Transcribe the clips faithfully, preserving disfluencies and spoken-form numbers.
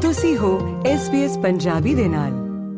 ਤੁਸੀਂ ਹੋ S B S Punjabi ਦੇ ਨਾਲ।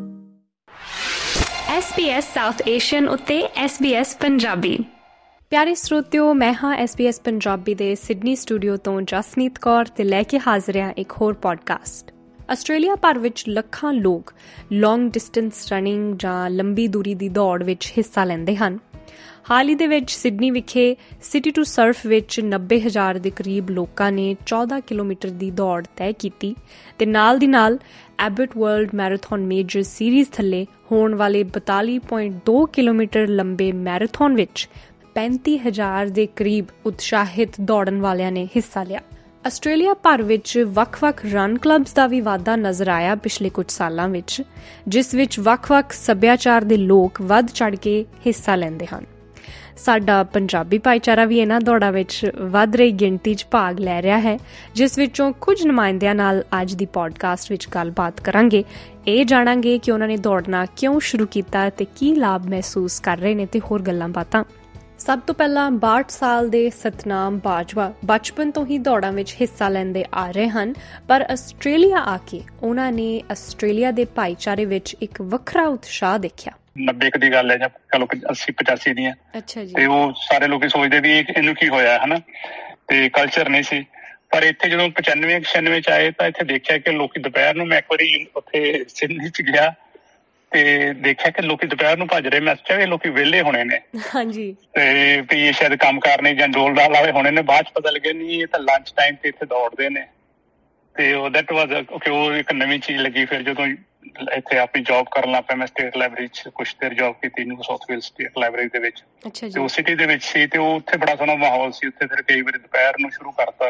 S B S South Asian ਉੱਤੇ ਐਸ ਬੀ ਐਸ ਪੰਜਾਬੀ। ਪਿਆਰੇ ਸਰੋਤਿਓ, ਮੈਂ ਹਾਂ ਐਸ ਬੀ ਐਸ ਪੰਜਾਬੀ ਦੇ ਸਿਡਨੀ ਸਟੂਡੀਓ ਤੋਂ ਜਸਨੀਤ ਕੌਰ ਤੇ ਲੈ ਕੇ ਹਾਜ਼ਰ ਹਾਂ ਇੱਕ ਹੋਰ ਪੋਡਕਾਸਟ। ਆਸਟ੍ਰੇਲੀਆ ਭਰ ਵਿੱਚ ਲੱਖਾਂ ਲੋਕ ਲੌਂਗ ਡਿਸਟੈਂਸ ਰਨਿੰਗ ਜਾਂ ਲੰਬੀ ਦੂਰੀ ਦੀ ਦੌੜ ਵਿੱਚ ਹਿੱਸਾ ਲੈਂਦੇ ਹਨ। ਹਾਲ ਹੀ ਦੇ ਵਿੱਚ ਸਿਡਨੀ ਵਿਖੇ ਸਿਟੀ ਟੂ ਸਰਫ ਵਿੱਚ ਨੱਬੇ ਹਜ਼ਾਰ ਦੇ ਕਰੀਬ ਲੋਕਾਂ ਨੇ ਚੌਦਾਂ ਕਿਲੋਮੀਟਰ ਦੀ ਦੌੜ ਤੈਅ ਕੀਤੀ ਤੇ ਨਾਲ ਦੀ ਨਾਲ Abbott World Marathon Major Series ਥੱਲੇ ਹੋਣ ਵਾਲੇ ਬਤਾਲੀ ਪੁਆਇੰਟ ਦੋ ਕਿਲੋਮੀਟਰ ਲੰਬੇ ਮੈਰਾਥਨ ਵਿੱਚ ਪੈਂਤੀ ਹਜ਼ਾਰ ਦੇ ਕਰੀਬ ਉਤਸ਼ਾਹਿਤ ਦੌੜਨ ਵਾਲਿਆਂ ਨੇ ਹਿੱਸਾ ਲਿਆ। ਆਸਟ੍ਰੇਲੀਆ ਭਰ ਵਿੱਚ ਵੱਖ-ਵੱਖ ਰਨ ਕਲੱਬਸ ਦਾ ਵੀ ਵਾਧਾ ਨਜ਼ਰ ਆਇਆ ਪਿਛਲੇ ਕੁਝ ਸਾਲਾਂ ਵਿੱਚ, ਜਿਸ ਵਿੱਚ ਵੱਖ-ਵੱਖ ਸੱਭਿਆਚਾਰ ਦੇ ਲੋਕ ਵੱਧ ਚੜ੍ਹ ਕੇ ਹਿੱਸਾ ਲੈਂਦੇ ਹਨ। ਸਾਡਾ ਪੰਜਾਬੀ ਭਾਈਚਾਰਾ ਵੀ ਇਹਨਾਂ ਦੌੜਾਂ ਵਿੱਚ ਵੱਧ ਰਹੀ ਗਿਣਤੀ 'ਚ ਭਾਗ ਲੈ ਰਿਹਾ ਹੈ, ਜਿਸ ਵਿੱਚੋਂ ਕੁਝ ਨੁਮਾਇੰਦਿਆਂ ਨਾਲ ਅੱਜ ਦੀ ਪੋਡਕਾਸਟ ਵਿੱਚ ਗੱਲਬਾਤ ਕਰਾਂਗੇ। ਇਹ ਜਾਣਾਂਗੇ ਕਿ ਉਹਨਾਂ ਨੇ ਦੌੜਨਾ ਕਿਉਂ ਸ਼ੁਰੂ ਕੀਤਾ ਤੇ ਕੀ ਲਾਭ ਮਹਿਸੂਸ ਕਰ ਰਹੇ ਨੇ ਤੇ ਹੋਰ ਗੱਲਾਂ ਬਾਤਾਂ। ਸਭ ਤੋਂ ਪਹਿਲਾਂ ਬਾਹਠ ਸਾਲ ਦੇ ਸਤਨਾਮ ਬਾਜਵਾ ਬਚਪਨ ਤੋਂ ਹੀ ਦੌੜਾਂ ਵਿੱਚ ਹਿੱਸਾ ਲੈਂਦੇ ਆ ਰਹੇ ਹਨ, ਪਰ ਆਸਟ੍ਰੇਲੀਆ ਆ ਕੇ ਉਹਨਾਂ ਨੇ ਆਸਟ੍ਰੇਲੀਆ ਦੇ ਭਾਈਚਾਰੇ ਵਿੱਚ ਇੱਕ ਵੱਖਰਾ ਉਤਸ਼ਾਹ ਦੇਖਿਆ। ਨੱਬੇ ਕੁ ਦੀ ਗੱਲ ਹੈ ਜਾਂ ਚਲੋ ਅੱਸੀ ਪਚਾਸੀ ਦੀਆਂ, ਤੇ ਉਹ ਸਾਰੇ ਲੋਕੀ ਸੋਚਦੇ ਵੀ ਇਹਨੂੰ ਕੀ ਹੋਇਆ ਹਨਾ, ਤੇ ਕਲਚਰ ਨਹੀਂ ਸੀ। ਪਰ ਇੱਥੇ ਜਦੋਂ ਪਚਾਨਵੇਂ ਛਿਆਨਵੇਂ ਚ ਆਏ ਤਾਂ ਇੱਥੇ ਦੇਖਿਆ ਕਿ ਲੋਕੀ ਦੁਪਹਿਰ ਨੂੰ, ਮੈਂ ਇੱਕ ਵਾਰੀ ਉੱਥੇ ਸਿਡਨੀ ਚ ਗਿਆ ਤੇ ਦੇਖਿਆ ਕਿ ਲੋਕੀ ਦੁਪਹਿਰ ਨੂੰ ਭੱਜ ਰਹੇ। ਮੈਂ ਸੋਚਿਆ ਵੀ ਲੋਕੀ ਵਿਹਲੇ ਹੋਣੇ ਨੇ, ਹਾਂਜੀ, ਤੇ ਵੀ ਸ਼ਾਇਦ ਕੰਮ ਕਾਰ ਨੇ ਜਾਂ ਡੋਲ ਡਾਲ ਵਾਲੇ ਹੋਣੇ ਨੇ। ਬਾਅਦ ਚ ਪਤਾ ਲੱਗਿਆ ਨਹੀਂ, ਇਹ ਤਾਂ ਲੰਚ ਟਾਈਮ ਤੇ ਇੱਥੇ ਦੌੜਦੇ ਨੇ। ਤੇ ਉਹ ਦੈਟ ਵਾਜ਼ ਉਹ ਇੱਕ ਨਵੀਂ ਚੀਜ਼ ਲੱਗੀ। ਫਿਰ ਜਦੋਂ ਇੱਥੇ ਆਪਣੀ ਜੋਬ ਕਰਨ ਲੱਗ ਪਿਆ, ਮੈਂ ਸਟੇਟ ਲਾਇਬ੍ਰੇਰੀ ਚ ਕੁਛ ਦੇਰ ਜੋਬ ਕੀਤੀ, New South Wales State Library ਦੇ ਵਿੱਚ, ਤੇ ਉਹ ਸਿਟੀ ਦੇ ਵਿੱਚ ਸੀ। ਤੇ ਉਹ ਉੱਥੇ ਬੜਾ ਸੋਹਣਾ ਮਾਹੌਲ ਸੀ। ਉੱਥੇ ਫਿਰ ਕਈ ਵਾਰੀ ਦੁਪਹਿਰ ਨੂੰ ਸ਼ੁਰੂ ਕਰਤਾ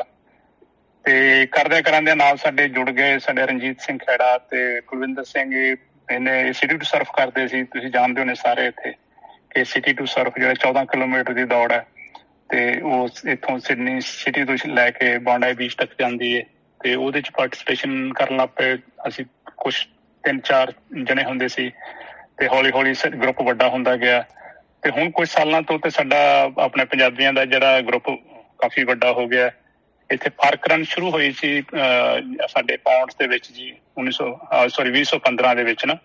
ਤੇ ਕਰਦਿਆਂ ਕਰਾਂਦਿਆਂ ਨਾਲ ਸਾਡੇ ਜੁੜ ਗਏ ਸਾਡੇ ਰਣਜੀਤ ਸਿੰਘ ਖੈੜਾ ਤੇ ਕੁਲਵਿੰਦਰ ਸਿੰਘ। ਇਹਨੇ ਸਿਟੀ ਟੂ ਸਰਫ ਕਰਦੇ ਸੀ, ਤੁਸੀਂ ਜਾਣਦੇ ਹੋ ਨੇ ਸਾਰੇ ਇੱਥੇ ਕਿ ਸਿਟੀ ਟੂ ਸਰਫ ਜਿਹੜਾ ਚੌਦਾਂ ਕਿਲੋਮੀਟਰ ਦੀ ਦੌੜ ਹੈ, ਤੇ ਉਹ ਇੱਥੋਂ ਸਿਡਨੀ ਸਿਟੀ ਤੋਂ ਲੈ ਕੇ ਬੌਂਡਾਈ ਬੀਚ ਤੱਕ ਜਾਂਦੀ ਹੈ। ਤੇ ਉਹਦੇ ਚ ਪਾਰਟੀਸਪੇਸ਼ਨ ਕਰਨ ਲੱਗ ਪਏ ਅਸੀਂ। ਕੁਛ ਤਿੰਨ ਚਾਰ ਜਣੇ ਹੁੰਦੇ ਸੀ ਤੇ ਹੌਲੀ ਹੌਲੀ ਗਰੁੱਪ ਵੱਡਾ ਹੁੰਦਾ ਗਿਆ। ਤੇ ਹੁਣ ਕੁਛ ਸਾਲਾਂ ਤੋਂ ਤੇ ਸਾਡਾ ਆਪਣੇ ਪੰਜਾਬੀਆਂ ਦਾ ਜਿਹੜਾ ਗਰੁੱਪ ਕਾਫੀ ਵੱਡਾ ਹੋ ਗਿਆ। ਇੱਥੇ ਪਾਰਕ ਰਨ ਸ਼ੁਰੂ ਹੋਈ ਸੀ ਅਹ ਸਾਡੇ ਪਾਉਂਡਸ ਦੇ ਵਿੱਚ ਜੀ, ਉੱਨੀ ਸੌ ਸੋਰੀ ਵੀਹ ਸੌ ਪੰਦਰਾਂ ਦੇ ਵਿੱਚ ਨਾ।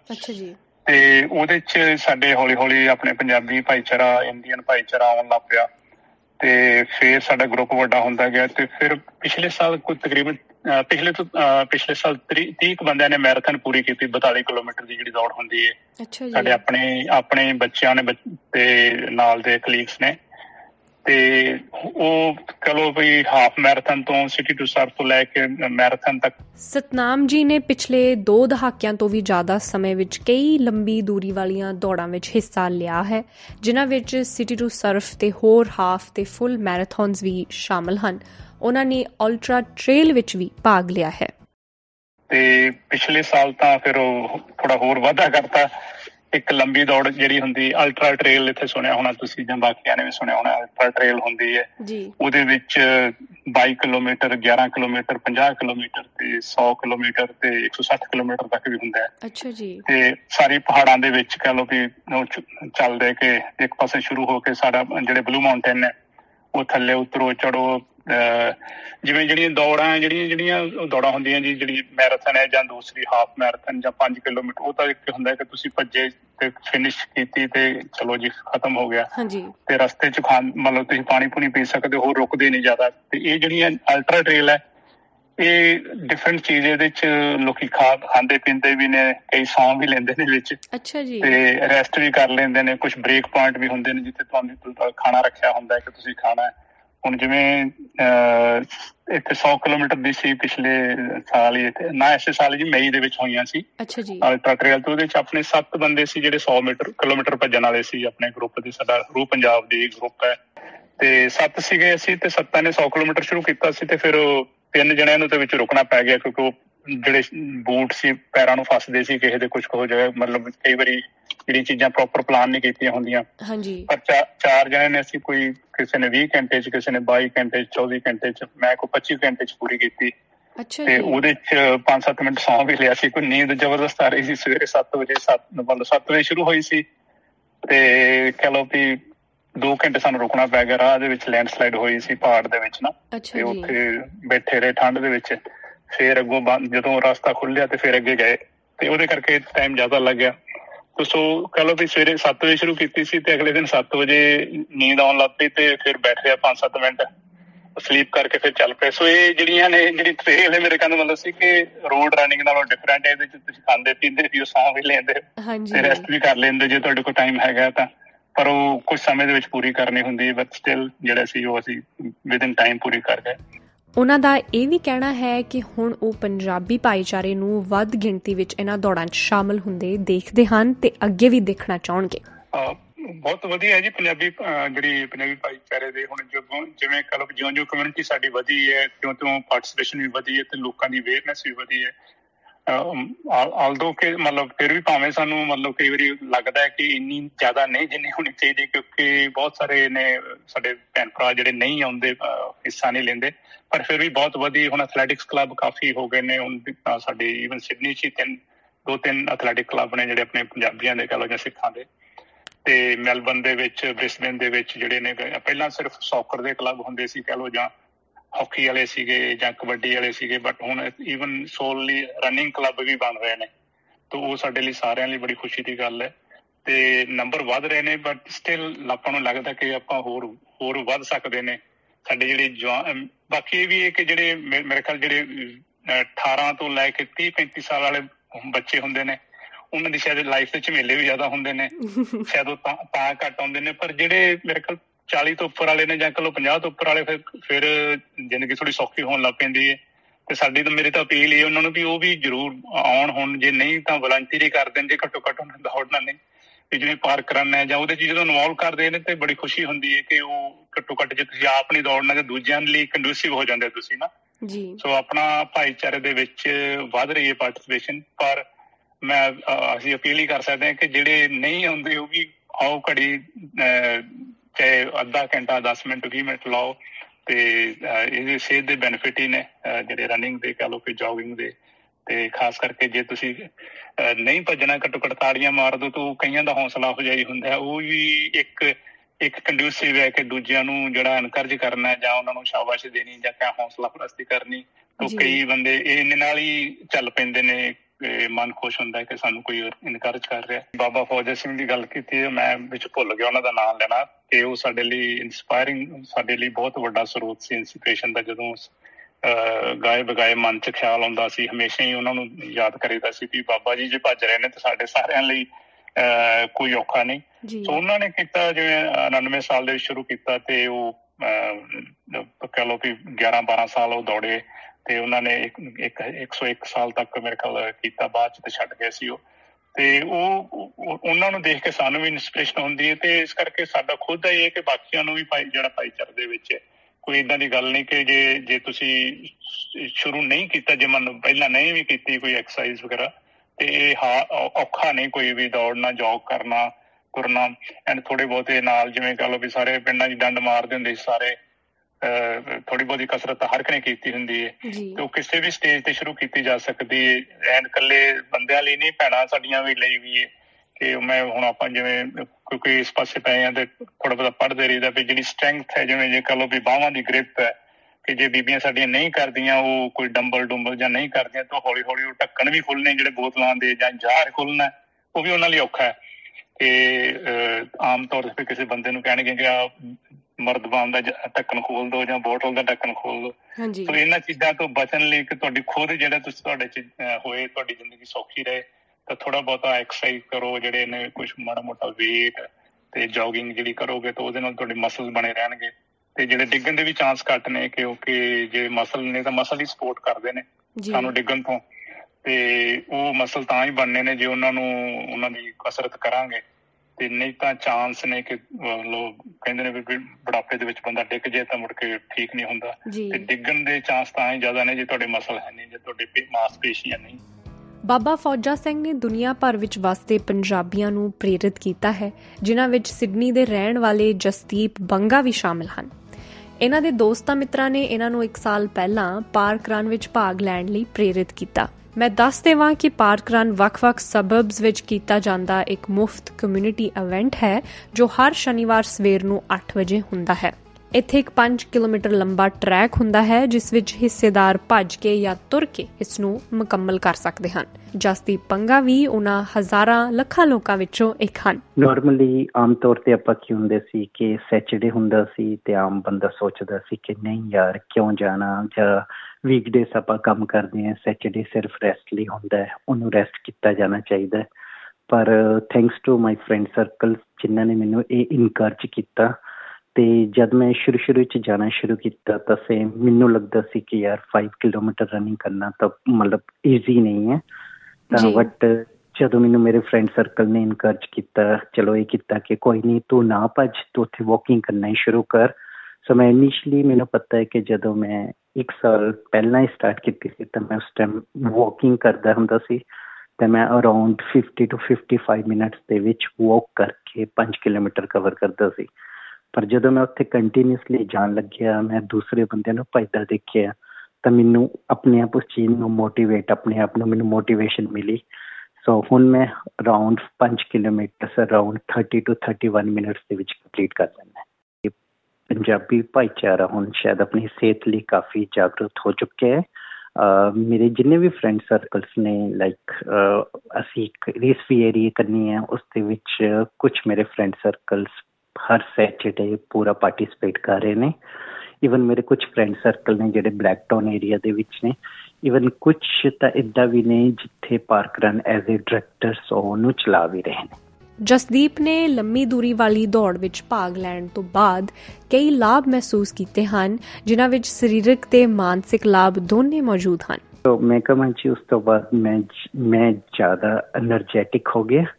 ਤੇ ਉਹਦੇ ਚ ਸਾਡੇ ਹੌਲੀ ਹੌਲੀ ਆਪਣੇ ਪੰਜਾਬੀ ਭਾਈਚਾਰਾ, ਇੰਡੀਅਨ ਭਾਈਚਾਰਾ ਆਉਣ ਲੱਗ ਪਿਆ। ਤੇ ਫਿਰ ਸਾਡਾ ਗਰੁੱਪ ਵੱਡਾ ਹੁੰਦਾ ਗਿਆ। ਤੇ ਫਿਰ ਪਿਛਲੇ ਸਾਲ ਕੋਈ ਤਕਰੀਬਨ ਪਿਛਲੇ ਤੋਂ ਪਿਛਲੇ ਸਾਲ ਤੀਹ ਤੀਹ ਕੁ ਬੰਦਿਆਂ ਨੇ ਮੈਰਾਥਨ ਪੂਰੀ ਕੀਤੀ, ਬਤਾਲੀ ਕਿਲੋਮੀਟਰ ਦੀ ਜਿਹੜੀ ਦੌੜ ਹੁੰਦੀ ਹੈ। ਸਾਡੇ ਆਪਣੇ ਆਪਣੇ ਬੱਚਿਆਂ ਨੇ ਤੇ ਨਾਲ ਦੇ ਕਲੀਗਸ ਨੇ। ਤੇ ਉਹ ਚਲੋ ਵੀ ਹਾਫ ਮੈਰਾਥਨ ਤੋਂ ਸਿਟੀ ਟੂ ਸਰਫ ਤੋਂ ਲੈ ਕੇ ਮੈਰਾਥਨ ਤੱਕ। ਸਤਨਾਮ ਜੀ ਨੇ ਪਿਛਲੇ ਦੋ ਦਹਾਕਿਆਂ ਤੋਂ ਵੀ ਜ਼ਿਆਦਾ ਸਮੇਂ ਵਿੱਚ ਕਈ ਲੰਬੀ ਦੂਰੀ ਵਾਲੀਆਂ ਦੌੜਾਂ ਵਿੱਚ ਹਿੱਸਾ ਲਿਆ ਹੈ, ਜਿਨ੍ਹਾਂ ਵਿੱਚ ਸਿਟੀ ਟੂ ਸਰਫ ਤੇ ਹੋਰ ਹਾਫ ਤੇ ਫੁੱਲ ਮੈਰਾਥਨਸ ਵੀ ਸ਼ਾਮਲ ਹਨ। ਉਹਨਾਂ ਨੇ ਅਲਟਰਾ ਟ੍ਰੇਲ ਵਿੱਚ ਵੀ ਭਾਗ ਲਿਆ ਹੈ। ਤੇ ਪਿਛਲੇ ਸਾਲ ਤਾਂ ਫਿਰ ਉਹ ਥੋੜਾ ਹੋਰ ਵਾਧਾ ਕਰਤਾ। ਇੱਕ ਲੰਬੀ ਦੌੜ ਜਿਹੜੀ ਹੁੰਦੀ ਅਲਟਰਾ ਟ੍ਰੇਲ, ਇੱਥੇ ਸੁਣਿਆ ਹੋਣਾ ਤੁਸੀਂ ਜਾਂ ਬਾਕੀਆਂ ਨੇ ਵੀ ਸੁਣਿਆ ਹੋਣਾ, ਅਲਟਰਾ ਟ੍ਰੇਲ ਹੁੰਦੀ ਹੈ। ਉਹਦੇ ਵਿੱਚ ਬਾਈ ਕਿਲੋਮੀਟਰ, ਗਿਆਰਾਂ ਕਿਲੋਮੀਟਰ, ਪੰਜਾਹ ਕਿਲੋਮੀਟਰ ਤੇ ਸੌ ਕਿਲੋਮੀਟਰ ਤੇ ਇੱਕ ਸੌ ਸੱਠ ਕਿਲੋਮੀਟਰ ਤੱਕ ਵੀ ਹੁੰਦਾ ਹੈ। ਅੱਛਾ ਜੀ। ਤੇ ਸਾਰੀ ਪਹਾੜਾਂ ਦੇ ਵਿੱਚ ਕਹਿ ਲਓ ਵੀ ਚੱਲਦੇ ਕਿ ਇੱਕ ਪਾਸੇ ਸ਼ੁਰੂ ਹੋ ਕੇ ਸਾਡਾ ਜਿਹੜੇ ਬਲੂ ਮਾਊਂਟੇਨ ਨੇ ਉਹ ਥੱਲੇ ਉਤਰੋ ਚੜੋ। ਜਿਵੇਂ ਜਿਹੜੀਆਂ ਦੌੜਾਂ ਜਿਹੜੀਆਂ ਜਿਹੜੀਆਂ ਦੌੜਾਂ ਹੁੰਦੀਆਂ ਜੀ, ਜਿਹੜੀ ਮੈਰਾਥਨ ਹੈ ਜਾਂ ਦੂਸਰੀ ਹਾਫ ਮੈਰਾਥਨ ਜਾਂ ਪੰਜ ਕਿਲੋਮੀਟਰ, ਉਹ ਤਾਂ ਇੱਕ ਹੁੰਦਾ ਕਿ ਤੁਸੀਂ ਭੱਜੇ ਤੇ ਫਿਨਿਸ਼ ਕੀਤੀ ਤੇ ਚਲੋ ਜੀ ਖਤਮ ਹੋ ਗਿਆ। ਤੇ ਰਸਤੇ ਚ ਖਾਣ ਮਤਲਬ ਤੁਸੀਂ ਪਾਣੀ ਪੂਣੀ ਪੀ ਸਕਦੇ ਹੋ, ਰੁਕਦੇ ਨੀ ਜ਼ਿਆਦਾ। ਤੇ ਇਹ ਜਿਹੜੀਆਂ ਅਲਟਰਾ ਟ੍ਰੇਲ ਹੈ, ਇਹ ਡਿਫਰੈਂਟ ਚੀਜ਼, ਇਹਦੇ ਚ ਲੋਕੀ ਖਾ ਖਾਂਦੇ ਪੀਂਦੇ ਵੀ ਨੇ, ਕਈ ਸੌਂ ਵੀ ਲੈਂਦੇ ਨੇ ਵਿੱਚ ਤੇ ਰੈਸਟ ਵੀ ਕਰ ਲੈਂਦੇ ਨੇ। ਕੁਛ ਬ੍ਰੇਕ ਪੁਆਇੰਟ ਵੀ ਹੁੰਦੇ ਨੇ ਜਿੱਥੇ ਤੁਹਾਨੂੰ ਖਾਣਾ ਰੱਖਿਆ ਹੁੰਦਾ ਕਿ ਤੁਸੀਂ ਖਾਣਾ। ਹੁਣ ਜਿਵੇਂ ਅਹ ਇੱਥੇ ਸੌ ਕਿਲੋਮੀਟਰ ਦੀ ਸੀ ਪਿਛਲੇ ਸਾਲ ਹੀ, ਇੱਥੇ ਨਾ ਇਸੇ ਸਾਲ ਜੀ ਮਈ ਦੇ ਵਿੱਚ ਹੋਈਆਂ ਸੀ ਅਲਟਰਾ ਟ੍ਰੇਲ। ਤੇ ਉਹਦੇ ਚ ਆਪਣੇ ਸੱਤ ਬੰਦੇ ਸੀ ਜਿਹੜੇ ਸੌ ਮੀਟਰ ਕਿਲੋਮੀਟਰ ਭੱਜਣ ਵਾਲੇ ਸੀ ਆਪਣੇ ਗਰੁੱਪ ਦੇ। ਸਾਡਾ ਰੂ ਪੰਜਾਬ ਦੀ ਗਰੁੱਪ ਹੈ ਤੇ ਸੱਤ ਸੀਗੇ ਅਸੀਂ, ਤੇ ਸੱਤਾਂ ਨੇ ਸੌ ਕਿਲੋਮੀਟਰ ਸ਼ੁਰੂ ਕੀਤਾ ਸੀ। ਤੇ ਫਿਰ ਤਿੰਨ ਜਣਿਆਂ ਨੂੰ ਤੇ ਵਿੱਚ ਰੁਕਣਾ ਪੈ ਗਿਆ ਕਿਉਂਕਿ ਉਹ ਜਿਹੜੇ ਬੂਟ ਸੀ ਪੈਰਾਂ ਨੂੰ ਫਸਦੇ ਸੀ ਕਿਸੇ ਦੇ, ਕੁਛ ਹੋ ਜਾਏ ਮਤਲਬ ਕਈ ਵਾਰੀ ਜਿਹੜੀਆਂ ਚੀਜ਼ਾਂ ਪ੍ਰੋਪਰ ਪਲਾਨ ਨਹੀਂ ਕੀਤੀਆਂ ਹੁੰਦੀਆਂ। ਪਰ ਚਾਰ ਚਾਰ ਜਣੇ ਨੇ ਅਸੀਂ, ਕੋਈ ਕਿਸੇ ਨੇ ਵੀਹ ਘੰਟੇ ਚ, ਕਿਸੇ ਨੇ ਬਾਈ ਘੰਟੇ ਚ, ਚੌਵੀ ਘੰਟੇ ਚ, ਮੈਂ ਕੋਈ ਪੱਚੀ ਘੰਟੇ ਚ ਪੂਰੀ ਕੀਤੀ। ਤੇ ਉਹਦੇ ਚ ਪੰਜ ਸੱਤ ਮਿੰਟ ਸੌਂ ਵੀ ਲਿਆ ਸੀ। ਕੋਈ ਨੀਂਦ ਜ਼ਬਰਦਸਤ ਆ ਰਹੀ ਸੀ। ਸਵੇਰੇ ਸੱਤ ਵਜੇ ਸੱਤ ਮਤਲਬ ਸੱਤ ਵਜੇ ਸ਼ੁਰੂ ਹੋਈ ਸੀ ਤੇ ਕਹਿ ਲਓ ਵੀ ਦੋ ਘੰਟੇ ਸਾਨੂੰ ਰੁਕਣਾ ਪੈ ਗਿਆ। ਰਾਹ ਦੇ ਵਿੱਚ ਲੈਂਡਸਲਾਈਡ ਹੋਈ ਸੀ ਪਹਾੜ ਦੇ ਵਿੱਚ ਨਾ, ਤੇ ਉੱਥੇ ਬੈਠੇ ਰਹੇ ਠੰਡ ਦੇ ਵਿੱਚ। ਫਿਰ ਅੱਗੋਂ ਬੰਦ ਜਦੋਂ ਰਸਤਾ ਖੁੱਲਿਆ ਤੇ ਫਿਰ ਅੱਗੇ ਗਏ ਤੇ ਉਹਦੇ ਕਰਕੇ ਟਾਈਮ ਜ਼ਿਆਦਾ ਲੱਗ ਗਿਆ। ਸੋ ਕਹਿ ਲਓ ਵੀ ਸਵੇਰੇ ਸੱਤ ਵਜੇ ਸ਼ੁਰੂ ਕੀਤੀ ਸੀ ਤੇ ਅਗਲੇ ਦਿਨ ਸੱਤ ਵਜੇ ਨੀਂਦ ਆਉਣ ਲੱਗ ਪਈ ਤੇ ਫਿਰ ਬੈਠ ਰਿਹਾ ਪੰਜ ਸੱਤ ਮਿੰਟ ਸਲੀਪ ਕਰਕੇ ਫਿਰ ਚੱਲ ਪਏ। ਸੋ ਇਹ ਜਿਹੜੀਆਂ ਨੇ ਜਿਹੜੀ ਟ੍ਰੇਲ ਹੈ ਮੇਰੇ ਕਹਿਣ ਦਾ ਮਤਲਬ ਸੀ ਕਿ ਰੋਡ ਰਨਿੰਗ ਨਾਲੋਂ ਡਿਫਰੈਂਟ ਹੈ। ਇਹਦੇ ਚ ਤੁਸੀਂ ਖਾਂਦੇ ਪੀਂਦੇ ਵੀ, ਸੌਂ ਵੀ ਲੈਂਦੇ ਤੇ ਰੈਸਟ ਵੀ ਕਰ ਲੈਂਦੇ ਜੇ ਤੁਹਾਡੇ ਕੋਲ ਟਾਈਮ ਹੈਗਾ ਤਾਂ, ਪਰ ਉਹ ਕੁਛ ਸਮੇਂ ਦੇ ਵਿੱਚ ਪੂਰੀ ਕਰਨੀ ਹੁੰਦੀ, ਬਟ ਸਟਿਲ ਜਿਹੜਾ ਸੀ ਉਹ ਅਸੀਂ ਵਿਦਿਨ ਟਾਈਮ ਪੂਰੀ ਕਰ ਗਏ। ਉਹਨਾਂ ਦਾ ਇਹ ਵੀ ਕਹਿਣਾ ਹੈ ਕਿ ਹੁਣ ਉਹ ਪੰਜਾਬੀ ਭਾਈਚਾਰੇ ਨੂੰ ਵੱਧ ਗਿਣਤੀ ਵਿੱਚ ਇਹਨਾਂ ਦੌੜਾਂ 'ਚ ਸ਼ਾਮਲ ਹੁੰਦੇ ਦੇਖਦੇ ਹਨ ਤੇ ਅੱਗੇ ਵੀ ਦੇਖਣਾ ਚਾਹੁਣਗੇ। ਬਹੁਤ ਵਧੀਆ ਹੈ ਜੀ ਪੰਜਾਬੀ ਜਿਹੜੀ ਪੰਜਾਬੀ ਭਾਈਚਾਰੇ ਦੇ ਹੁਣ ਜਦੋਂ ਜਿਵੇਂ ਕਹਿ ਲਓ ਜਿਉਂ ਜਿਉਂ ਕਮਿਊਨਿਟੀ ਸਾਡੀ ਵਧੀ ਹੈ ਤਿਉਂ ਤਿਉਂ ਪਾਰਟੀਸਪੇਸ਼ਨ ਵੀ ਵਧੀ ਹੈ ਤੇ ਲੋਕਾਂ ਦੀ ਅਵੇਅਰਨੈਸ ਵੀ ਵਧੀ ਹੈ। ਆਲਦੋ ਕਿ ਮਤਲਬ ਫਿਰ ਵੀ ਭਾਵੇਂ ਸਾਨੂੰ ਮਤਲਬ ਕਈ ਵਾਰੀ ਲੱਗਦਾ ਹੈ ਕਿ ਇੰਨੀ ਜ਼ਿਆਦਾ ਨਹੀਂ ਜਿੰਨੀ ਹੋਣੀ ਚਾਹੀਦੀ, ਕਿਉਂਕਿ ਬਹੁਤ ਸਾਰੇ ਨੇ ਸਾਡੇ ਭੈਣ ਭਰਾ ਜਿਹੜੇ ਨਹੀਂ ਆਉਂਦੇ, ਹਿੱਸਾ ਨਹੀਂ ਲੈਂਦੇ, ਪਰ ਫਿਰ ਵੀ ਬਹੁਤ ਵਧੀਆ। ਹੁਣ ਐਥਲੈਟਿਕਸ ਕਲੱਬ ਕਾਫੀ ਹੋ ਗਏ ਨੇ ਹੁਣ ਸਾਡੇ, ਈਵਨ ਸਿਡਨੀ 'ਚ ਹੀ ਤਿੰਨ ਦੋ ਤਿੰਨ ਐਥਲੈਟਿਕ ਕਲੱਬ ਨੇ ਜਿਹੜੇ ਆਪਣੇ ਪੰਜਾਬੀਆਂ ਦੇ ਕਹਿ ਲਓ ਜਾਂ ਸਿੱਖਾਂ ਦੇ, ਤੇ ਮੈਲਬਰਨ ਦੇ ਵਿੱਚ, ਬ੍ਰਿਸਬੇਨ ਦੇ ਵਿੱਚ ਜਿਹੜੇ ਨੇ ਪਹਿਲਾਂ ਸਿਰਫ ਸੌਕਰ ਦੇ ਕਲੱਬ ਹੁੰਦੇ ਸੀ ਕਹਿ ਲਓ ਜਾਂ ਹਾਕੀ ਵਾਲੇ ਸੀਗੇ ਜਾਂ ਕਬੱਡੀ ਵਾਲੇ ਸੀਗੇ, ਬਟ ਹੁਣ ਈਵਨ ਸੋਲਲੀ ਰਨਿੰਗ ਕਲੱਬ ਵੀ ਬਣ ਰਹੇ ਨੇ। ਤਾਂ ਉਹ ਸਾਡੇ ਲਈ ਸਾਰਿਆਂ ਲਈ ਬੜੀ ਖੁਸ਼ੀ ਦੀ ਗੱਲ ਹੈ ਤੇ ਨੰਬਰ ਵੱਧ ਰਹੇ ਨੇ, ਬਟ ਸਟਿਲ ਆਪਾਂ ਨੂੰ ਲੱਗਦਾ ਕਿ ਆਪਾਂ ਹੋਰ ਹੋਰ ਵੱਧ ਸਕਦੇ ਨੇ। ਸਾਡੇ ਜਿਹੜੇ ਜਵਾਨ, ਬਾਕੀ ਇਹ ਵੀ ਹੈ ਕਿ ਜਿਹੜੇ ਮੇਰੇ ਖਿਆਲ ਜਿਹੜੇ ਅਠਾਰਾਂ ਤੋਂ ਲੈ ਕੇ ਤੀਹ ਪੈਂਤੀ ਸਾਲ ਵਾਲੇ ਬੱਚੇ ਹੁੰਦੇ ਨੇ ਉਹਨਾਂ ਦੀ ਸ਼ਾਇਦ ਲਾਈਫ ਦੇ ਝਮੇਲੇ ਵੀ ਜ਼ਿਆਦਾ ਹੁੰਦੇ ਨੇ, ਸ਼ਾਇਦ ਉਹ ਤਾਂ ਤਾਂ ਘੱਟ ਆਉਂਦੇ ਨੇ, ਪਰ ਜਿਹੜੇ ਮੇਰੇ ਖਿਆਲ ਚਾਲੀ ਤੋਂ ਉੱਪਰ ਵਾਲੇ ਨੇ ਜਾਂ ਕਹਿ ਲਓ ਪੰਜਾਹ ਤੋਂ ਉੱਪਰ ਵਾਲੇ ਫਿਰ ਫਿਰ ਜ਼ਿੰਦਗੀ ਥੋੜ੍ਹੀ ਸੌਖੀ ਹੋਣ ਲੱਗ ਪੈਂਦੀ ਹੈ। ਤੇ ਸਾਡੀ ਤਾਂ ਮੇਰੀ ਤਾਂ ਅਪੀਲ ਇਹ ਉਹਨਾਂ ਨੂੰ ਵੀ ਉਹ ਵੀ ਜ਼ਰੂਰ ਆਉਣ, ਹੁਣ ਜੇ ਨਹੀਂ ਤਾਂ ਵਲੰਟੀਅਰ ਹੀ ਕਰ ਦੇਣ, ਜੇ ਘੱਟੋ ਘੱਟ ਉਹਨਾਂ ਦੌੜਨਾ ਨਹੀਂ ਵੀ ਜਿਵੇਂ ਪਾਰਕ ਰਨ ਹੈ ਜਾਂ ਉਹਦੇ ਚ ਜਦੋਂ ਇਨਵੋਲਵ ਕਰਦੇ ਨੇ ਤੇ ਬੜੀ ਖੁਸ਼ੀ ਹੁੰਦੀ ਹੈ ਕਿ ਉਹ ਘੱਟੋ ਘੱਟ ਜੇ ਤੁਸੀਂ ਆਪ ਨਹੀਂ ਦੌੜਨਾ ਤੇ ਦੂਜਿਆਂ ਲਈ ਕੰਡੂਸਿਵ ਹੋ ਜਾਂਦੇ ਤੁਸੀਂ ਨਾ ਜੀ। ਸੋ ਆਪਣਾ ਭਾਈਚਾਰੇ ਦੇ ਵਿੱਚ ਵੱਧ ਰਹੀ ਹੈ ਪਾਰਟੀਸਪੇਸ਼ਨ, ਪਰ ਮੈਂ ਅਸੀਂ ਅਪੀਲ ਹੀ ਕਰ ਸਕਦੇ ਹਾਂ ਕਿ ਜਿਹੜੇ ਨਹੀਂ ਆਉਂਦੇ ਉਹ ਵੀ ਆਓ, ਘੜੀ ਚਾਹੇ ਅੱਧਾ ਘੰਟਾ ਦਸ ਮਿੰਟ ਵੀਹ ਮਿੰਟ ਲਾਓ ਤੇ ਇਹਦੇ ਸਿਹਤ ਦੇ ਬੈਨੀਫਿਟ ਹੀ ਨੇ ਜਿਹੜੇ ਰਨਿੰਗ ਦੇ ਕਹਿ ਲਓ ਕਿ ਜੋਗਿੰਗ ਦੇ। ਤੇ ਖਾਸ ਕਰਕੇ ਜੇ ਤੁਸੀਂ ਨਹੀਂ ਭੱਜਣਾ ਘੱਟੋ ਘੱਟ ਤਾੜੀਆਂ ਮਾਰ ਦਿਓ ਤਾਂ ਕਈਆਂ ਦਾ ਹੌਸਲਾ ਅਫਜ਼ਾਈ ਹੁੰਦਾ, ਉਹ ਵੀ ਇੱਕ ਇੱਕ ਕੰਡਿਊਸਿਵ ਹੈ ਕਿ ਦੂਜਿਆਂ ਨੂੰ ਜਿਹੜਾ ਐਨਕਰੇਜ ਕਰਨਾ ਜਾਂ ਉਹਨਾਂ ਨੂੰ ਸ਼ਾਬਾਸ਼ ਦੇਣੀ ਜਾਂ ਕਿਆ ਹੌਸਲਾ ਪ੍ਰਸਤੀ ਕਰਨੀ। ਤਾਂ ਕਈ ਬੰਦੇ ਇਹਦੇ ਨਾਲ ਹੀ ਚੱਲ ਪੈਂਦੇ ਨੇ, ਮਨ ਖੁਸ਼ ਹੁੰਦਾ ਕਿ ਸਾਨੂੰ ਕੋਈ ਇਨਕਰੇਜ ਕਰ ਰਿਹਾ। ਬਾਬਾ ਫੌਜਾ ਸਿੰਘ ਦੀ ਗੱਲ ਕੀਤੀ, ਮੈਂ ਵਿੱਚ ਭੁੱਲ ਗਿਆ ਉਹਨਾਂ ਦਾ ਨਾਮ ਲੈਣਾ, ਤੇ ਉਹ ਸਾਡੇ ਲਈ ਇੰਸਪਾਇਰਿੰਗ, ਸਾਡੇ ਲਈ ਬਹੁਤ ਵੱਡਾ ਸਰੋਤ ਸੀ ਇੰਸਪੀਰੇਸ਼ਨ ਦਾ। ਜਦੋਂ ਅਹ ਗਾਏ ਬਗਾਏ ਮਨ ਚ ਖਿਆਲ ਆਉਂਦਾ ਸੀ, ਹਮੇਸ਼ਾ ਹੀ ਉਹਨਾਂ ਨੂੰ ਯਾਦ ਕਰੀਦਾ ਸੀ ਵੀ ਬਾਬਾ ਜੀ ਜੇ ਭੱਜ ਰਹੇ ਨੇ ਤੇ ਸਾਡੇ ਸਾਰਿਆਂ ਲਈ ਅਹ ਕੋਈ ਔਖਾ ਨਹੀਂ। ਸੋ ਉਹਨਾਂ ਨੇ ਕੀਤਾ ਜਿਵੇਂ ਉਨਾਨਵੇਂ ਸਾਲ ਦੇ ਵਿੱਚ ਸ਼ੁਰੂ ਕੀਤਾ ਤੇ ਉਹ ਅਹ ਕਹਿ ਲਓ ਵੀ ਗਿਆਰਾਂ ਬਾਰਾਂ ਸਾਲ ਉਹ ਦੌੜੇ ਤੇ ਉਹਨਾਂ ਨੇ ਇੱਕ ਇੱਕ ਇੱਕ ਸੌ ਇੱਕ ਸਾਲ ਤੱਕ ਮੇਰੇ ਖਿਆਲ ਕੀਤਾ, ਬਾਅਦ ਚ ਤੇ ਛੱਡ ਗਏ ਸੀ ਉਹ। ਤੇ ਉਹ ਉਹਨਾਂ ਨੂੰ ਦੇਖ ਕੇ ਸਾਨੂੰ ਵੀ ਇੰਸਪੀਰੇਸ਼ਨ ਹੁੰਦੀ ਹੈ ਤੇ ਇਸ ਕਰਕੇ ਸਾਡਾ ਖੁਦ ਦਾ ਇਹ ਹੈ ਕਿ ਬਾਕੀਆਂ ਨੂੰ ਵੀ ਭਾਈ ਜਿਹੜਾ ਭਾਈਚਾਰੇ ਦੇ ਵਿੱਚ ਕੋਈ ਏਦਾਂ ਦੀ ਗੱਲ ਨਹੀਂ ਕਿ ਜੇ ਜੇ ਤੁਸੀਂ ਸ਼ੁਰੂ ਨਹੀਂ ਕੀਤਾ, ਜੇ ਮੰਨ ਪਹਿਲਾਂ ਨਹੀਂ ਵੀ ਕੀਤੀ ਕੋਈ ਐਕਸਰਸਾਈਜ਼ ਵਗੈਰਾ, ਤੇ ਇਹ ਹਾਂ ਔਖਾ ਨਹੀਂ ਕੋਈ ਵੀ ਦੌੜਨਾ, ਜੋਗ ਕਰਨਾ, ਤੁਰਨਾ। ਐਂਡ ਥੋੜੇ ਬਹੁਤੇ ਨਾਲ ਜਿਵੇਂ ਕਹਿ ਲਓ ਵੀ ਸਾਰੇ ਪਿੰਡਾਂ 'ਚ ਡੰਡ ਮਾਰਦੇ ਹੁੰਦੇ ਸੀ ਸਾਰੇ, ਥੋੜੀ ਬਹੁਤੀ ਕਸਰਤ ਹਰ ਇੱਕ ਨੇ ਕੀਤੀ ਹੁੰਦੀ ਹੈ ਤੇ ਉਹ ਕਿਸੇ ਵੀ ਸਟੇਜ ਤੇ ਸ਼ੁਰੂ ਕੀਤੀ ਜਾ ਸਕਦੀ ਹੈ। ਐਂਡ ਇਕੱਲੇ ਬੰਦਿਆਂ ਲਈ ਨਹੀਂ, ਭੈਣਾਂ ਸਾਡੀਆਂ ਵੀ ਲਈ ਵੀ ਹੈ ਕਿ ਮੈਂ ਹੁਣ ਆਪਾਂ ਜਿਵੇਂ ਕਿਉਂਕਿ ਇਸ ਪਾਸੇ ਪਏ ਹਾਂ ਤੇ ਥੋੜਾ ਬਹੁਤਾ ਪੜ੍ਹਦੇ ਰਹੀਦਾ ਵੀ ਜਿਹੜੀ ਸਟਰੈਂਥ ਹੈ, ਜਿਵੇਂ ਜੇ ਕਹਿ ਲਓ ਵੀ ਬਾਹਾਂ ਦੀ ਗ੍ਰਿਪ ਹੈ ਕਿ ਜੇ ਬੀਬੀਆਂ ਸਾਡੀਆਂ ਨਹੀਂ ਕਰਦੀਆਂ ਉਹ ਕੋਈ ਡੰਬਲ ਡੁੰਬਲ ਜਾਂ ਨਹੀਂ ਕਰਦੀਆਂ ਤਾਂ ਹੌਲੀ ਹੌਲੀ ਉਹ ਢੱਕਣ ਵੀ ਖੁੱਲਣੇ ਜਿਹੜੇ ਬੋਤਲਾਂ ਦੇ ਜਾਂ ਜ਼ਾਰ ਖੁੱਲਣਾ ਉਹ ਵੀ ਉਹਨਾਂ ਲਈ ਔਖਾ ਹੈ। ਤੇ ਆਮ ਤੌਰ ਤੇ ਕਿਸੇ ਬੰਦੇ ਨੂੰ ਕਹਿਣਗੇ ਕਿ ਆ ਮਰਦਬਾਨ ਦਾ ਢੱਕਣ ਖੋਲ ਦੋ ਜਾਂ ਬੋਟਲ ਦਾ ਢੱਕਣ ਖੋਲ ਦੋ। ਸੋ ਇਹਨਾਂ ਚੀਜ਼ਾਂ ਤੋਂ ਬਚਣ ਲਈ ਕਿ ਤੁਹਾਡੀ ਖੁਦ ਜਿਹੜਾ ਤੁਸੀਂ ਤੁਹਾਡੇ ਚ ਹੋਏ, ਤੁਹਾਡੀ ਜ਼ਿੰਦਗੀ ਸੌਖੀ ਰਹੇ, ਤਾਂ ਥੋੜਾ ਬਹੁਤਾ ਐਕਸਰਸਾਈਜ਼ ਕਰੋ, ਜਿਹੜੇ ਨੇ ਕੁਛ ਮਾੜਾ ਮੋਟਾ ਵੇਟ ਤੇ ਜੋਗਿੰਗ ਜਿਹੜੀ ਕਰੋਗੇ ਤਾਂ ਉਹਦੇ ਨਾਲ ਤੁਹਾਡੇ ਮਸਲ ਬਣੇ ਰਹਿਣਗੇ ਤੇ ਜਿਹੜੇ ਡਿੱਗਣ ਦੇ ਵੀ ਚਾਂਸ ਘੱਟ ਨੇ, ਕਿਉਂਕਿ ਜੇ ਮਸਲ ਨੇ ਤਾਂ ਮਸਲ ਹੀ ਸਪੋਰਟ ਕਰਦੇ ਨੇ ਸਾਨੂੰ ਡਿੱਗਣ ਤੋਂ, ਤੇ ਉਹ ਮਸਲ ਤਾਂ ਹੀ ਬਣਨੇ ਨੇ ਜੇ ਉਹਨਾਂ ਨੂੰ ਉਹਨਾਂ ਦੀ ਕਸਰਤ ਕਰਾਂਗੇ। ਤੇ ਨਹੀਂ ਤਾਂ ਚਾਂਸ ਨੇ ਕਿ ਲੋਕ ਕਹਿੰਦੇ ਨੇ ਵੀ ਬੁਢਾਪੇ ਦੇ ਵਿੱਚ ਬੰਦਾ ਡਿੱਗ ਜੇ ਤਾਂ ਮੁੜ ਕੇ ਠੀਕ ਨਹੀਂ ਹੁੰਦਾ, ਤੇ ਡਿੱਗਣ ਦੇ ਚਾਂਸ ਤਾਂ ਹੀ ਜ਼ਿਆਦਾ ਨੇ ਜੇ ਤੁਹਾਡੇ ਮਸਲ ਹੈ ਨਹੀਂ, ਜੇ ਤੁਹਾਡੇ ਮਾਸਪੇਸ਼ੀਆਂ ਨਹੀਂ। ਬਾਬਾ ਫੌਜਾ ਸਿੰਘ ਨੇ ਦੁਨੀਆ ਭਰ ਵਿੱਚ ਵਸਦੇ ਪੰਜਾਬੀਆਂ ਨੂੰ ਪ੍ਰੇਰਿਤ ਕੀਤਾ ਹੈ, ਜਿਨ੍ਹਾਂ ਵਿੱਚ ਸਿਡਨੀ ਦੇ ਰਹਿਣ ਵਾਲੇ ਜਸਦੀਪ ਬੰਗਾ ਵੀ ਸ਼ਾਮਿਲ ਹਨ। ਇਹਨਾਂ ਦੇ ਦੋਸਤਾਂ ਮਿੱਤਰਾਂ ਨੇ ਇਹਨਾਂ ਨੂੰ ਇੱਕ ਸਾਲ ਪਹਿਲਾਂ ਪਾਰਕ ਰਨ ਵਿੱਚ ਭਾਗ ਲੈਣ ਲਈ ਪ੍ਰੇਰਿਤ ਕੀਤਾ। ਮੈਂ ਦੱਸ ਦੇਵਾਂ ਕਿ ਪਾਰਕ ਰਨ ਵੱਖ-ਵੱਖ ਸਬਰਬਸ ਵਿੱਚ ਕੀਤਾ ਜਾਂਦਾ ਇੱਕ ਮੁਫਤ ਕਮਿਊਨਿਟੀ ਇਵੈਂਟ ਹੈ ਜੋ ਹਰ ਸ਼ਨੀਵਾਰ ਸਵੇਰ ਨੂੰ ਅੱਠ ਵਜੇ ਹੁੰਦਾ ਹੈ। ਇੱਥੇ ਇੱਕ ਪੰਜ ਕਿਲੋਮੀਟਰ ਲੰਬਾ ਟਰੈਕ ਹੁੰਦਾ ਹੈ ਜਿਸ ਵਿੱਚ ਹਿੱਸੇਦਾਰ ਭੱਜ ਕੇ ਜਾਂ ਤੁਰ ਕੇ ਇਸ ਨੂੰ ਮੁਕੰਮਲ ਕਰ ਸਕਦੇ ਹਨ। ਜਸਦੀਪ ਪੰਗਾ ਵੀ ਉਹਨਾਂ ਹਜ਼ਾਰਾਂ ਲੱਖਾਂ ਲੋਕਾਂ ਵਿੱਚੋਂ ਇੱਕ ਹਨ। ਨਾਰਮਲੀ ਆਮ ਤੌਰ ਤੇ ਆਪਾਂ ਕੀ ਹੁੰਦੇ ਸੀ ਕਿ ਸੈਚਰਡੇ ਹੁੰਦਾ ਸੀ ਤੇ ਆਮ ਬੰਦਾ ਸੋਚਦਾ ਸੀ ਕਿ ਨਹੀਂ ਯਾਰ ਕਿਉਂ ਜਾਣਾ, ਜਾਂ ਵੀਕਡੇਸ ਆਪਾਂ ਕੰਮ ਕਰਦੇ ਹਾਂ, ਸੈਚਰਡੇ ਸਿਰਫ ਰੈਸਟ ਲਈ ਹੁੰਦਾ ਹੈ, ਉਹਨੂੰ ਰੈਸਟ ਕੀਤਾ ਜਾਣਾ ਚਾਹੀਦਾ। ਪਰ thanks to my friend circle ਜਿਨ੍ਹਾਂ ਨੇ ਮੈਨੂੰ ਇਹ ਇਨਕਰਜ ਕੀਤਾ। ਤੇ ਜਦ ਮੈਂ ਸ਼ੁਰੂ ਸ਼ੁਰੂ 'ਚ ਜਾਣਾ ਸ਼ੁਰੂ ਕੀਤਾ ਤਾਂ ਸੇਮ ਮੈਨੂੰ ਲੱਗਦਾ ਸੀ ਕਿ ਯਾਰ ਫਾਈਵ ਕਿਲੋਮੀਟਰ ਰਨਿੰਗ ਕਰਨਾ ਤਾਂ ਮਤਲਬ ਈਜ਼ੀ ਨਹੀਂ ਹੈ। ਤਾਂ ਬਟ ਜਦੋਂ ਮੈਨੂੰ ਮੇਰੇ ਫਰੈਂਡ ਸਰਕਲ ਨੇ ਇਨਕਰਜ ਕੀਤਾ, ਚਲੋ ਇਹ ਕੀਤਾ ਕਿ ਕੋਈ ਨਹੀਂ ਤੂੰ ਨਾ ਭੱਜ, ਤੂੰ ਉੱਥੇ ਵੋਕਿੰਗ ਕਰਨਾ ਹੀ ਸ਼ੁਰੂ ਕਰ। ਸੋ ਮੈਂ ਇਨੀਸ਼ੀਅਲੀ ਮੈਨੂੰ ਪਤਾ ਹੈ ਕਿ ਜਦੋਂ ਮੈਂ ਇੱਕ ਸਾਲ ਪਹਿਲਾਂ ਹੀ ਸਟਾਰਟ ਕੀਤੀ ਸੀ ਤਾਂ ਮੈਂ ਉਸ ਟਾਈਮ ਵੋਕਿੰਗ ਕਰਦਾ ਹੁੰਦਾ ਸੀ ਤੇ ਮੈਂ around fifty to fifty five minutes ਦੇ ਵਿੱਚ ਵੋਕ ਕਰਕੇ ਪੰਜ ਕਿਲੋਮੀਟਰ ਕਵਰ ਕਰਦਾ ਸੀ। ਪਰ ਜਦੋਂ ਮੈਂ ਉੱਥੇ ਕੰਟੀਨਿਊਸਲੀ ਜਾਣ ਲੱਗਿਆ, ਮੈਂ ਦੂਸਰੇ ਬੰਦਿਆਂ ਨੂੰ ਭੱਜਦਾ ਦੇਖਿਆ ਤਾਂ ਮੈਨੂੰ ਆਪਣੇ ਆਪ ਉਸ ਚੀਜ਼ ਨੂੰ ਮੋਟੀਵੇਟ ਆਪਣੇ ਆਪ ਨੂੰ ਮੈਨੂੰ ਮੋਟੀਵੇਸ਼ਨ ਮਿਲੀ। ਸੋ ਹੁਣ ਮੈਂ ਅਰਾਊਂਡ ਪੰਜ kilometre around thirty to thirty one minutes ਦੇ ਵਿੱਚ ਕੰਪਲੀਟ ਕਰ ਲੈਂਦਾ। ਪੰਜਾਬੀ ਭਾਈਚਾਰਾ ਹੁਣ ਸ਼ਾਇਦ ਆਪਣੀ ਸਿਹਤ ਲਈ ਕਾਫੀ ਜਾਗਰੂਕ ਹੋ ਚੁੱਕਿਆ ਹੈ। Uh, ਮੇਰੇ ਜਿੰਨੇ ਵੀ ਫਰੈਂਡ ਸਰਕਲਸ ਨੇ ਲਾਈਕ uh, ਅਸੀਂ ਇੱਕ ਰੇਸ ਵੀ ਏਰੀਏ ਕਰਨੀ ਹੈ, ਉਸ ਦੇ ਵਿੱਚ ਕੁਛ ਮੇਰੇ ਫਰੈਂਡ ਸਰਕਲਸ ਹਰ ਸੈਚਰਡੇ ਪੂਰਾ ਪਾਰਟੀਸਪੇਟ ਕਰ ਰਹੇ ਨੇ। ਈਵਨ ਮੇਰੇ ਕੁਛ ਫਰੈਂਡ ਸਰਕਲ ਨੇ ਜਿਹੜੇ ਬਲੈਕ ਟਾਊਨ ਏਰੀਆ ਦੇ ਵਿੱਚ ਨੇ। ਈਵਨ ਕੁਛ ਤਾਂ ਇੱਦਾਂ ਵੀ ਨੇ ਜਿੱਥੇ park run as a director ਉਹਨੂੰ ਚਲਾ ਵੀ ਰਹੇ ਨੇ। ਜਸਦੀਪ ਨੇ ਲੰਮੀ ਦੂਰੀ ਵਾਲੀ ਦੌੜ ਵਿੱਚ ਭਾਗ ਲੈਣ ਤੋਂ ਬਾਅਦ ਕਈ ਲਾਭ ਮਹਿਸੂਸ ਕੀਤੇ ਹਨ ਜਿਨ੍ਹਾਂ ਵਿੱਚ ਸਰੀਰਕ ਤੇ ਮਾਨਸਿਕ ਲਾਭ ਦੋਨੇ ਮੌਜੂਦ ਹਨ। ਮੈਂ ਕਹਾਂ ਜੀ ਉਸ ਤੋਂ ਬਾਅਦ ਮੈਂ ਮੈਂ ਜ਼ਿਆਦਾ ਐਨਰਜੈਟਿਕ ਹੋ ਗਿਆ।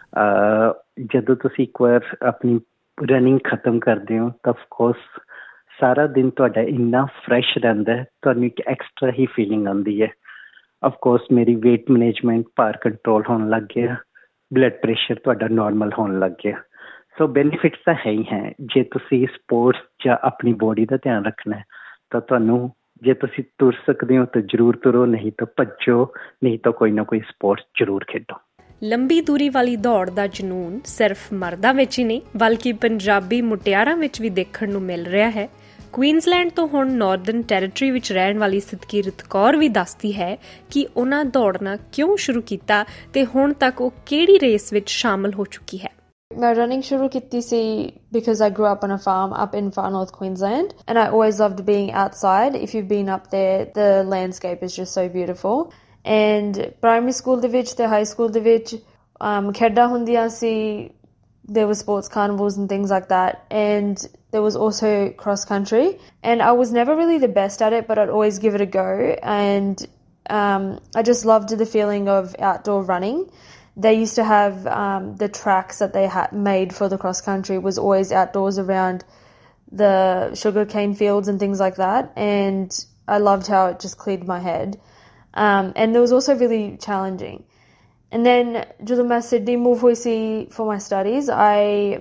ਜਦੋਂ ਤੁਸੀਂ ਇੱਕ ਵਾਰ ਆਪਣੀ ਰਨਿੰਗ ਖਤਮ ਕਰਦੇ ਹੋ ਤਾਂ ਅਫਕੋਰਸ ਸਾਰਾ ਦਿਨ ਤੁਹਾਡਾ ਇੰਨਾ ਫਰੈਸ਼ ਰਹਿੰਦਾ, ਤੁਹਾਨੂੰ ਇੱਕ ਐਕਸਟਰਾ ਹੀ ਫੀਲਿੰਗ ਆਉਂਦੀ ਹੈ। ਅਫਕੋਰਸ ਮੇਰੀ ਵੇਟ ਮੈਨੇਜਮੈਂਟ, ਭਾਰ ਕੰਟਰੋਲ ਹੋਣ ਲੱਗ ਗਿਆ, ਬਲੱਡ ਪ੍ਰੈਸ਼ਰ ਤੁਹਾਡਾ ਨੋਰਮਲ ਹੋਣ ਲੱਗ ਗਿਆ। ਸੋ ਬੈਨੀਫਿਟਸ ਤਾਂ ਹੈ ਹੀ ਹੈ। ਜੇ ਤੁਸੀਂ ਸਪੋਰਟਸ ਜਾਂ ਆਪਣੀ ਬੋਡੀ ਦਾ ਧਿਆਨ ਰੱਖਣਾ ਤਾਂ ਤੁਹਾਨੂੰ, ਜੇ ਤੁਸੀਂ ਤੁਰ ਸਕਦੇ ਹੋ ਤਾਂ ਜ਼ਰੂਰ ਤੁਰੋ, ਨਹੀਂ ਤਾਂ ਭੱਜੋ, ਨਹੀਂ ਤਾਂ ਕੋਈ ਨਾ ਕੋਈ ਸਪੋਰਟਸ ਜ਼ਰੂਰ ਖੇਡੋ। ਲੰਬੀ ਦੂਰੀ ਵਾਲੀ ਦੌੜ ਦਾ ਜਨੂੰਨ ਸਿਰਫ ਮਰਦਾਂ ਵਿੱਚ ਹੀ ਨਹੀਂ ਬਲਕਿ ਪੰਜਾਬੀ ਮੁਟਿਆਰਾਂ ਵਿੱਚ ਵੀ ਦੇਖਣ ਨੂੰ ਮਿਲ ਰਿਹਾ ਹੈ। ਕੁਈਨਜ਼ਲੈਂਡ ਤੋਂ ਹੁਣ ਨਾਰਦਰਨ ਟੈਰੀਟਰੀ ਵਿੱਚ ਰਹਿਣ ਵਾਲੀ ਸਤਕੀਰਤ ਕੌਰ ਵੀ ਦੱਸਦੀ ਹੈ ਕਿ ਉਹਨਾਂ ਦੌੜਨਾ ਕਿਉਂ ਸ਼ੁਰੂ ਕੀਤਾ ਤੇ ਹੁਣ ਤੱਕ ਉਹ ਕਿਹੜੀ ਰੇਸ ਵਿੱਚ ਸ਼ਾਮਲ ਹੋ ਚੁੱਕੀ ਹੈ। ਮੈਂ ਰਨਿੰਗ ਸ਼ੁਰੂ ਕੀਤੀ ਸੀ because I grew up on a farm up in far north Queensland and I always loved being outside. If you've been up there, the landscape is just so beautiful. And primary school ਦੇ ਵਿੱਚ ਤੇ high school ਦੇ ਵਿੱਚ um, ਖੇਡਾਂ ਹੁੰਦੀਆਂ ਸੀ। There were sports carnivals and things like that, and there was also cross country, and I was never really the best at it, but I'd always give it a go, and um, I just loved the feeling of outdoor running. They used to have um, the tracks that they had made for the cross country was always outdoors around the sugarcane fields and things like that, and I loved how it just cleared my head, um, and it was also really challenging. And then ਜਦੋਂ ਮੈਂ Sydney move ਹੋਈ ਸੀ for my studies, I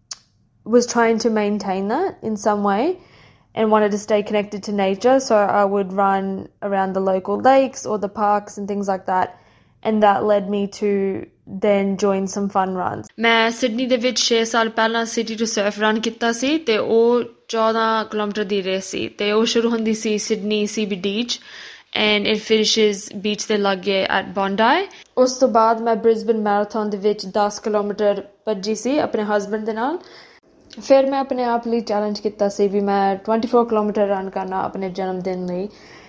was trying to maintain that in some way and wanted to stay connected to nature, so I would run around the local lakes or the parks and things like that, and that led me to then join some fun runs. ਮੈਂ Sydney ਦੇ ਵਿੱਚ ਛੇ ਸਾਲ ਪਹਿਲਾਂ City to Surf run ਕੀਤਾ ਸੀ ਤੇ ਉਹ ਚੌਦਾਂ ਕਿਲੋਮੀਟਰ ਦੀ ਰੇਸ ਸੀ ਤੇ ਉਹ ਸ਼ੁਰੂ ਹੁੰਦੀ ਸੀ Sydney C B D 'ਚ and it finishes beach ਦੇ ਲਾਗੇ at Bondi. ਉਸ ਤੋਂ ਬਾਅਦ ਮੈਂ Brisbane Marathon ਦੇ ਵਿੱਚ ਦਸ ਕਿਲੋਮੀਟਰ ਭੱਜੀ ਸੀ ਆਪਣੇ ਹਸਬੈਂਡ ਦੇ ਨਾਲ। ਫਿਰ ਮੈਂ ਆਪਣੇ ਆਪ ਲਈ ਚੈਲੰਜ ਕੀਤਾ ਸੀ ਵੀ ਮੈਂ twenty-four ਕਿਲੋਮੀਟਰ ਰਨ ਕਰਨਾ ਆਪਣੇ ਜਨਮ ਦਿਨ ਲਈ,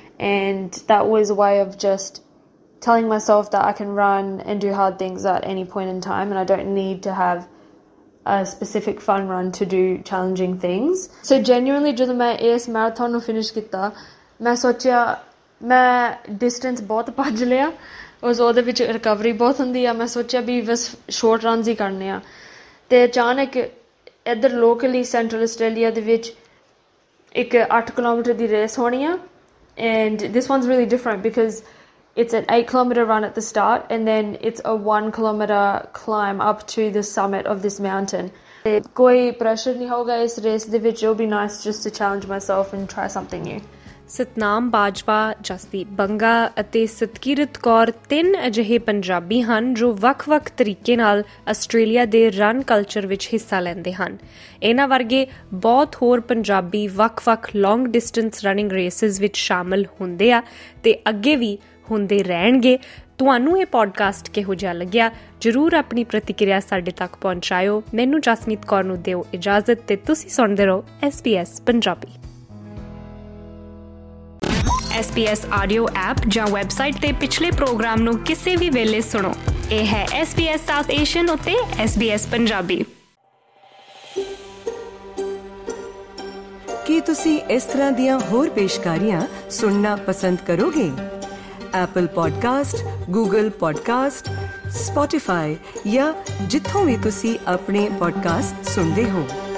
and that was a way of just telling myself that I can run and do hard things at any point in time and I don't need to have a specific fun run to do challenging things. So genuinely ਜਦੋਂ ਮੈਂ ਇਸ marathon ਨੂੰ finish ਕੀਤਾ ਮੈਂ ਸੋਚਿਆ ਮੈਂ distance ਬਹੁਤ ਭੱਜ ਲਿਆ, ਉਸ ਉਹਦੇ ਵਿੱਚ ਰਿਕਵਰੀ ਬਹੁਤ ਹੁੰਦੀ ਆ। ਮੈਂ ਸੋਚਿਆ ਵੀ ਬਸ ਸ਼ੋਰਟ ਰਨਸ ਹੀ ਕਰਨੇ ਆ ਤੇ ਅਚਾਨਕ ਇੱਧਰ ਲੋਕਲੀ ਸੈਂਟਰਲ ਆਸਟ੍ਰੇਲੀਆ ਦੇ ਵਿੱਚ ਇੱਕ ਅੱਠ ਕਿਲੋਮੀਟਰ ਦੀ ਰੇਸ ਹੋਣੀ ਆ, and this one's really different because it's an eight kilometer run at the start and then it's a one kilometer climb up to the summit of this mountain. ਤੇ ਕੋਈ pressure ਨਹੀਂ ਹੋਗਾ ਇਸ race ਦੇ ਵਿੱਚ। It'll be nice just to challenge myself and try something new. Satnam Bajwa, Jasdeep Banga ਅਤੇ ਸਤਕੀਰਤ ਕੌਰ ਤਿੰਨ ਅਜਿਹੇ ਪੰਜਾਬੀ ਹਨ ਜੋ ਵੱਖ-ਵੱਖ ਤਰੀਕੇ ਨਾਲ ਆਸਟ੍ਰੇਲੀਆ ਦੇ ਰਨ ਕਲਚਰ ਵਿੱਚ ਹਿੱਸਾ ਲੈਂਦੇ ਹਨ। ਇਹਨਾਂ ਵਰਗੇ ਬਹੁਤ ਹੋਰ ਪੰਜਾਬੀ ਵੱਖ-ਵੱਖ ਲੌਂਗ ਡਿਸਟੈਂਸ ਰਨਿੰਗ ਰੇਸਿਸ ਵਿੱਚ ਸ਼ਾਮਲ ਹੁੰਦੇ ਆ ਤੇ ਅੱਗੇ ਵੀ ਹੁੰਦੇ ਰਹਿਣਗੇ। ਤੁਹਾਨੂੰ ਇਹ ਪੋਡਕਾਸਟ ਕਿਹੋ ਜਿਹਾ ਲੱਗਿਆ, ਜ਼ਰੂਰ ਆਪਣੀ ਪ੍ਰਤੀਕਿਰਿਆ ਸਾਡੇ ਤੱਕ ਪਹੁੰਚਾਇਓ। ਮੈਨੂੰ ਜਸਮੀਤ ਕੌਰ ਨੂੰ ਦਿਓ ਇਜਾਜ਼ਤ ਤੇ ਤੁਸੀਂ ਸੁਣਦੇ ਰਹੋ S B S Punjabi. S B S audio app ਜਾਂ ਵੈਬਸਾਈਟ ਤੇ ਪਿਛਲੇ ਪ੍ਰੋਗਰਾਮ ਨੂੰ ਕਿਸੇ ਵੀ ਵੇਲੇ ਸੁਣੋ। ਇਹ ਹੈ S B S South Asian ਉੱਤੇ ਐਸ ਬੀ ਐਸ ਪੰਜਾਬੀ। ਕੀ ਤੁਸੀਂ ਇਸ ਤਰ੍ਹਾਂ ਦੀਆਂ ਹੋਰ ਪੇਸ਼ਕਾਰੀਆਂ ਸੁਣਨਾ ਪਸੰਦ ਕਰੋਗੇ? Apple podcast, Google podcast, Spotify ਜਾਂ ਜਿੱਥੋਂ ਵੀ ਤੁਸੀਂ ਆਪਣੇ ਪੋਡਕਾਸਟ ਸੁਣਦੇ ਹੋ।